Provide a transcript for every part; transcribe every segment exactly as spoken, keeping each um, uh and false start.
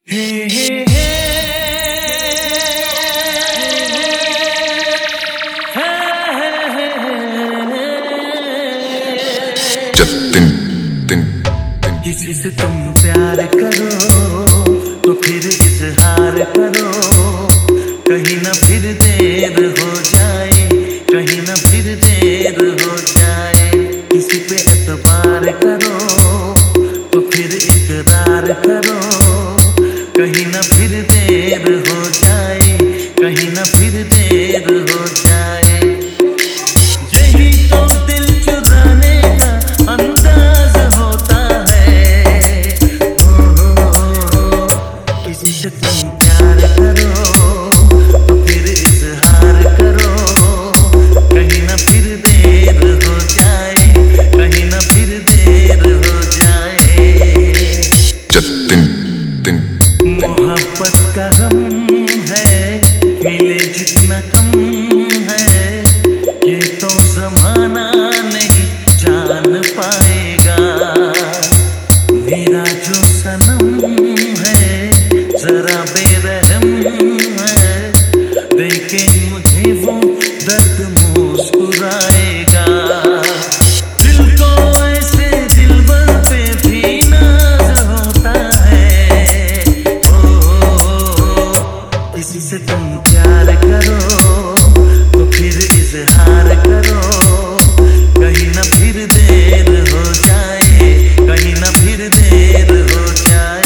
किसी से तुम प्यार करो तो फिर इजहार करो, कहीं ना फिर देर हो जाए, कहीं ना फिर देर हो जाए। किसी पे एतबार करो तो फिर इकरार करो, कहीं ना फिर देर हो जाए, कहीं ना फिर देर हो जाए। यही तो दिल चुराने का अंदाज होता है। हो, हो, हो, किसी से तुम प्यार करो तो फिर इजहार करो, कहीं ना फिर देर हो जाए, कहीं ना फिर देर हो जाए। मोहब्बत का गम है, मिले जितना कम है, ये तो ज़माना नहीं जान पाएगा। मेरा जो सनम है जरा बेरहम है, देखे मुझे वो दर्द मुस्कुराएगा। दिल को ऐसे दिलबर पे भी नाज होता है। ओ, किसी से तुम प्यार करो तो फिर इजहार करो, कहीं ना फिर देर हो जाए, कहीं ना फिर देर हो जाए।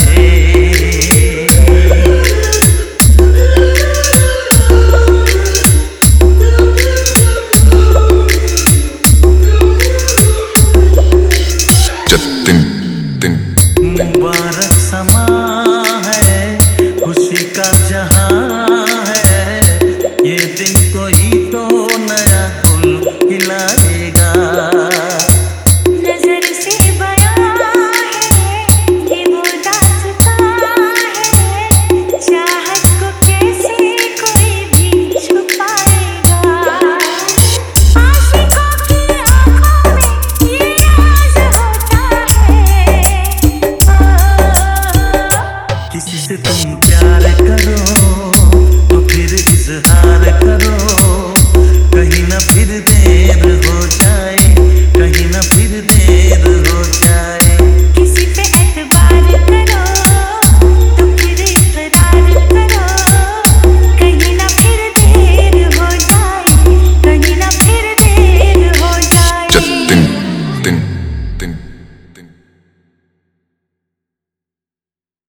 मुबारक समा है, खुशी का जहां है, ये दिन कोई तो नया गुल खिलाएगा। नजर से बयां है ये वो दास्तां है, चाहत को कैसे कोई भी छुपाएगा। आशिकों की आंखों में ये राज होता है। किसी से तुम